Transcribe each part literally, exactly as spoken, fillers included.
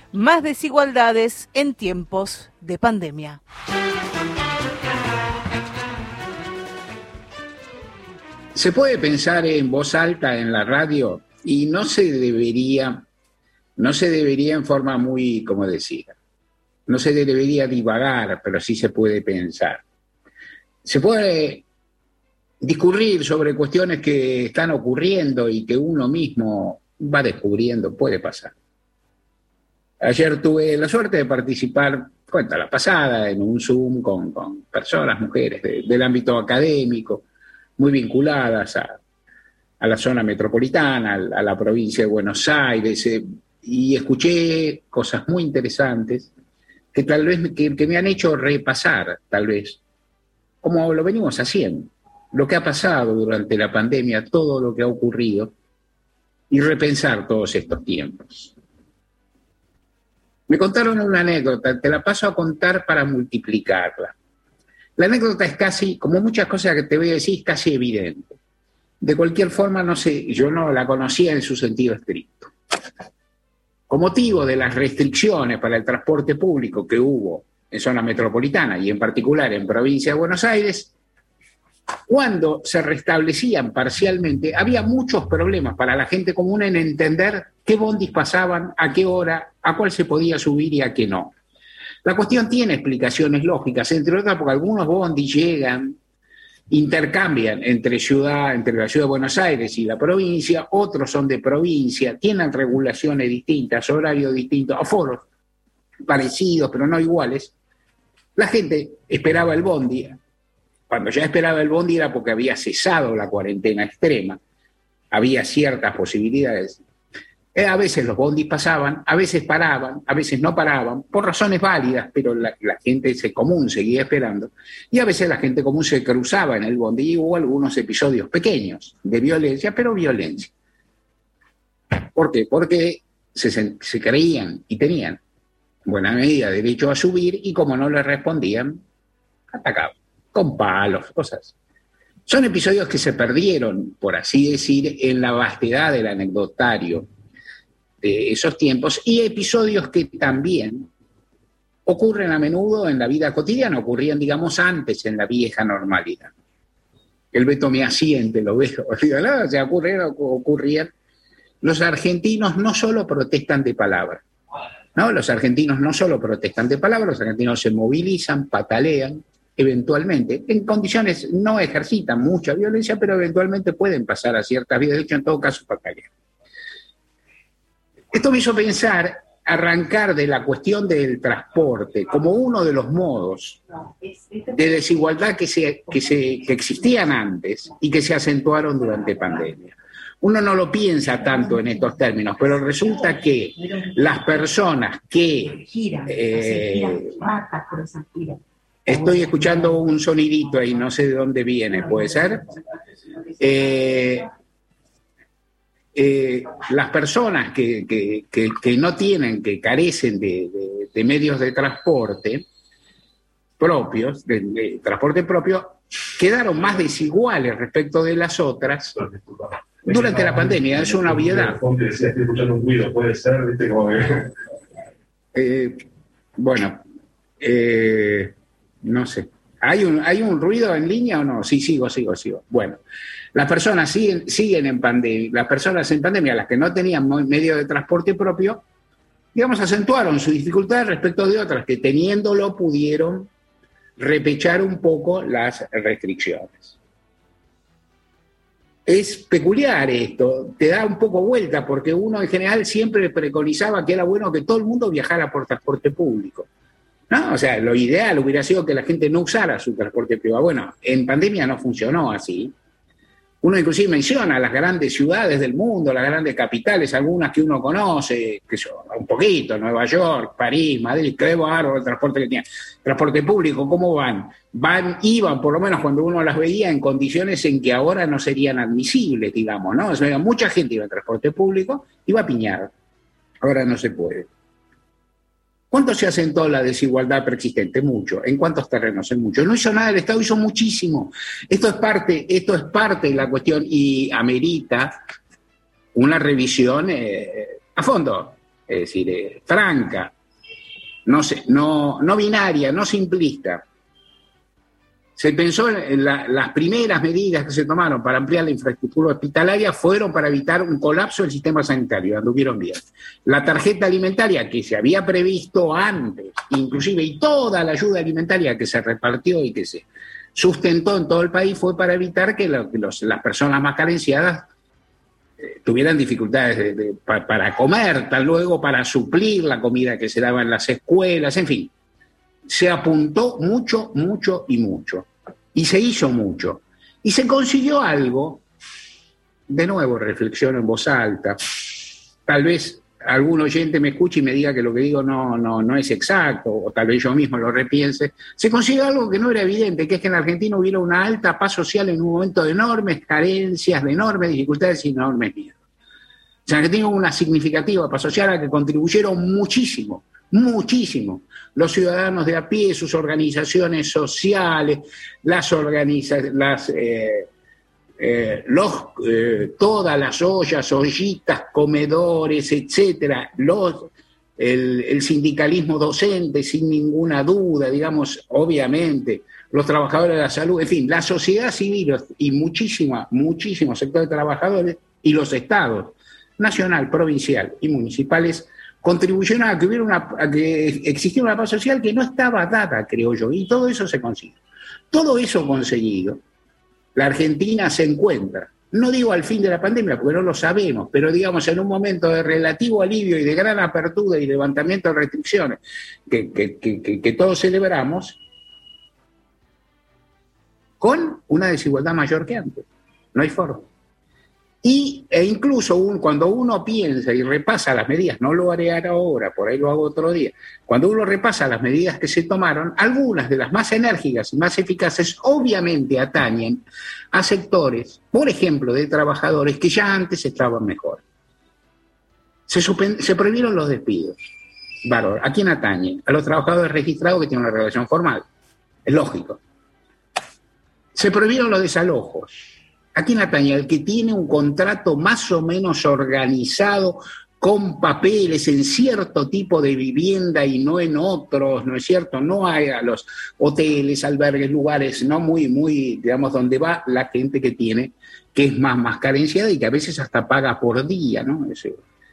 Más desigualdades en tiempos de pandemia. Se puede pensar en voz alta en la radio y no se debería, no se debería en forma muy, como decir, no se debería divagar, pero sí se puede pensar. Se puede discurrir sobre cuestiones que están ocurriendo y que uno mismo va descubriendo, puede pasar. Ayer tuve la suerte de participar, cuenta la pasada, en un Zoom con, con personas, mujeres de, del ámbito académico, muy vinculadas a, a la zona metropolitana, a, a la provincia de Buenos Aires, eh, y escuché cosas muy interesantes que tal vez que, que me han hecho repasar, tal vez, como lo venimos haciendo, lo que ha pasado durante la pandemia, todo lo que ha ocurrido, y repensar todos estos tiempos. Me contaron una anécdota, te la paso a contar para multiplicarla. La anécdota es casi, como muchas cosas que te voy a decir, casi evidente. De cualquier forma, no sé, yo no la conocía en su sentido estricto. Con motivo de las restricciones para el transporte público que hubo en zona metropolitana y en particular en provincia de Buenos Aires, cuando se restablecían parcialmente, había muchos problemas para la gente común en entender qué bondis pasaban, a qué hora, a cuál se podía subir y a qué no. La cuestión tiene explicaciones lógicas, entre otras porque algunos bondis llegan, intercambian entre, ciudad, entre la ciudad de Buenos Aires y la provincia, otros son de provincia, tienen regulaciones distintas, horarios distintos, aforos parecidos pero no iguales. La gente esperaba el bondi. Cuando ya esperaba el bondi era porque había cesado la cuarentena extrema, había ciertas posibilidades. A veces los bondis pasaban, a veces paraban, a veces no paraban, por razones válidas, pero la, la gente común seguía esperando. Y a veces la gente común se cruzaba en el bondi y hubo algunos episodios pequeños de violencia, pero violencia. ¿Por qué? Porque se, se creían y tenían, en buena medida, derecho a subir y como no les respondían, atacaban, con palos, cosas. Son episodios que se perdieron, por así decir, en la vastedad del anecdotario de esos tiempos, y episodios que también ocurren a menudo en la vida cotidiana, ocurrían, digamos, antes en la vieja normalidad. El Beto me asiente, lo veo, ¿no? O sea, ocurrieron, ocurrían. Los argentinos no solo protestan de palabra, ¿no? Los argentinos no solo protestan de palabra, los argentinos se movilizan, patalean, eventualmente, en condiciones no ejercitan mucha violencia, pero eventualmente pueden pasar a ciertas vías, de hecho, en todo caso, patalean. Esto me hizo pensar, arrancar de la cuestión del transporte como uno de los modos de desigualdad que, se, que, se, que existían antes y que se acentuaron durante pandemia. Uno no lo piensa tanto en estos términos, pero resulta que las personas que... Eh, estoy escuchando un sonidito ahí, no sé de dónde viene, ¿puede ser? Eh... Eh, las personas que, que, que, que no tienen, que carecen de, de, de medios de transporte propios, de, de transporte propio, quedaron más desiguales respecto de las otras durante la pandemia. Es una obviedad. Estoy escuchando un ruido, puede ser, ¿viste? Como que... eh, bueno, eh, no sé. ¿Hay un, ¿Hay un ruido en línea o no? Sí, sigo, sigo, sigo. Bueno, las personas siguen, siguen en pandemia, las personas en pandemia, las que no tenían medio de transporte propio, digamos, acentuaron su dificultad respecto de otras que teniéndolo pudieron repechar un poco las restricciones. Es peculiar esto, te da un poco vuelta, porque uno en general siempre preconizaba que era bueno que todo el mundo viajara por transporte público. ¿No? O sea, lo ideal hubiera sido que la gente no usara su transporte privado. Bueno, en pandemia no funcionó así. Uno inclusive menciona las grandes ciudades del mundo, las grandes capitales, algunas que uno conoce, que son un poquito, Nueva York, París, Madrid, qué bárbaro el transporte que tenían. Transporte público, ¿cómo van? Van, iban, por lo menos cuando uno las veía, en condiciones en que ahora no serían admisibles, digamos, ¿no? O sea, mucha gente iba en transporte público, iba a piñar. Ahora no se puede. ¿Cuánto se asentó la desigualdad preexistente? Mucho. ¿En cuántos terrenos? En muchos. No hizo nada, el Estado hizo muchísimo. Esto es parte, esto es parte de la cuestión y amerita una revisión eh, a fondo. es decir, eh, franca, no, sé, no, no binaria, no simplista. Se pensó en la, las primeras medidas que se tomaron para ampliar la infraestructura hospitalaria fueron para evitar un colapso del sistema sanitario, anduvieron bien. La tarjeta alimentaria que se había previsto antes, inclusive, y toda la ayuda alimentaria que se repartió y que se sustentó en todo el país fue para evitar que, lo, que los, las personas más carenciadas eh, tuvieran dificultades de, de, pa, para comer, tal luego para suplir la comida que se daba en las escuelas, en fin. Se apuntó mucho, mucho y mucho. Y se hizo mucho. Y se consiguió algo, de nuevo reflexiono en voz alta, tal vez algún oyente me escuche y me diga que lo que digo no, no, no es exacto, o tal vez yo mismo lo repiense. Se consiguió algo que no era evidente, que es que en Argentina hubiera una alta paz social en un momento de enormes carencias, de enormes dificultades y enormes miedos. En Argentina hubo una significativa paz social a la que contribuyeron muchísimo, muchísimo. Los ciudadanos de a pie, sus organizaciones sociales, las organizaciones, las, eh, eh, los, eh, todas las ollas, ollitas, comedores, etcétera, los, el, el sindicalismo docente, sin ninguna duda, digamos, obviamente, los trabajadores de la salud, en fin, la sociedad civil y muchísima, muchísimos sectores de trabajadores y los estados, nacional, provincial y municipales, contribuyeron a que hubiera una, a que existiera una paz social que no estaba dada, creo yo, y todo eso se consiguió. Todo eso conseguido, la Argentina se encuentra, no digo al fin de la pandemia, porque no lo sabemos, pero digamos en un momento de relativo alivio y de gran apertura y levantamiento de restricciones que, que, que, que, que todos celebramos, con una desigualdad mayor que antes. No hay forma. Y, e incluso un, cuando uno piensa y repasa las medidas, no lo haré ahora, por ahí lo hago otro día, cuando uno repasa las medidas que se tomaron, algunas de las más enérgicas y más eficaces obviamente atañen a sectores, por ejemplo, de trabajadores que ya antes estaban mejor. Se, suspend, se prohibieron los despidos. Bárbaro. ¿A quién atañe? A los trabajadores registrados que tienen una relación formal. Es lógico. Se prohibieron los desalojos. ¿A quién atañe? El que tiene un contrato más o menos organizado con papeles en cierto tipo de vivienda y no en otros, ¿no es cierto? No hay a los hoteles, albergues, lugares, no muy, muy, digamos, donde va la gente que tiene, que es más, más carenciada y que a veces hasta paga por día, ¿no? Ese.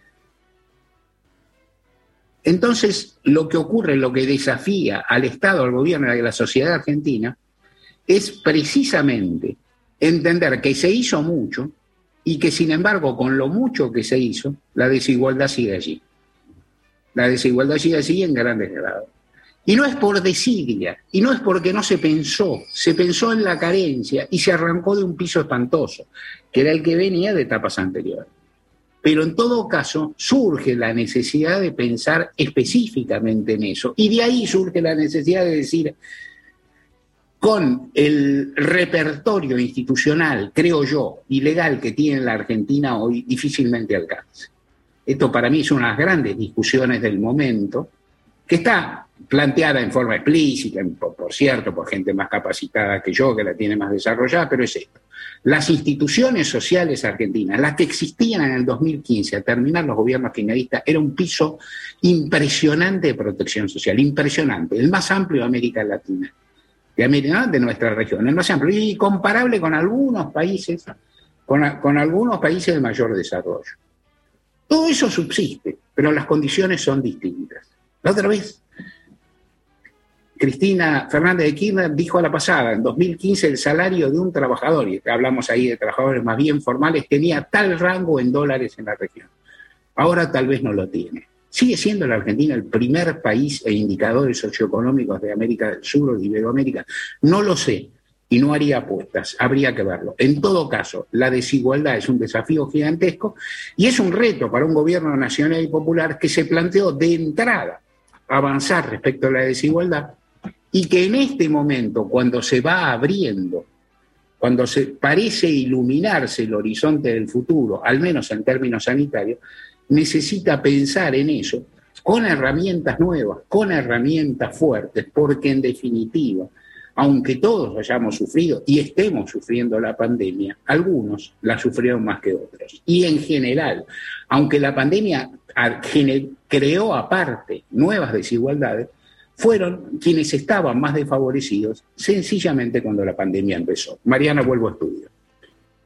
Entonces, lo que ocurre, lo que desafía al Estado, al gobierno y a la sociedad argentina es precisamente entender que se hizo mucho y que, sin embargo, con lo mucho que se hizo, la desigualdad sigue allí. La desigualdad sigue allí en grandes grados. Y no es por desidia, y no es porque no se pensó, se pensó en la carencia y se arrancó de un piso espantoso, que era el que venía de etapas anteriores. Pero en todo caso surge la necesidad de pensar específicamente en eso, y de ahí surge la necesidad de decir, con el repertorio institucional, creo yo, y legal que tiene la Argentina hoy, difícilmente alcanza. Esto para mí es una de las grandes discusiones del momento, que está planteada en forma explícita, por, por cierto, por gente más capacitada que yo, que la tiene más desarrollada, pero es esto. Las instituciones sociales argentinas, las que existían en el dos mil quince, al terminar los gobiernos kirchneristas, era un piso impresionante de protección social, impresionante, el más amplio de América Latina. De, América, de nuestra región, el más amplio, y comparable con algunos países, con, con algunos países de mayor desarrollo. Todo eso subsiste, pero las condiciones son distintas. La otra vez, Cristina Fernández de Kirchner dijo a la pasada, en dos mil quince el salario de un trabajador, y hablamos ahí de trabajadores más bien formales, tenía tal rango en dólares en la región. Ahora tal vez no lo tiene. ¿Sigue siendo la Argentina el primer país e indicadores socioeconómicos de América del Sur o de Iberoamérica? No lo sé y no haría apuestas, habría que verlo. En todo caso, la desigualdad es un desafío gigantesco y es un reto para un gobierno nacional y popular que se planteó de entrada avanzar respecto a la desigualdad y que en este momento, cuando se va abriendo, cuando se parece iluminarse el horizonte del futuro, al menos en términos sanitarios, necesita pensar en eso con herramientas nuevas, con herramientas fuertes, porque en definitiva aunque todos hayamos sufrido y estemos sufriendo la pandemia, algunos la sufrieron más que otros. Y en general, aunque la pandemia creó aparte nuevas desigualdades, fueron quienes estaban más desfavorecidos sencillamente cuando la pandemia empezó. Mariana, vuelvo a estudio.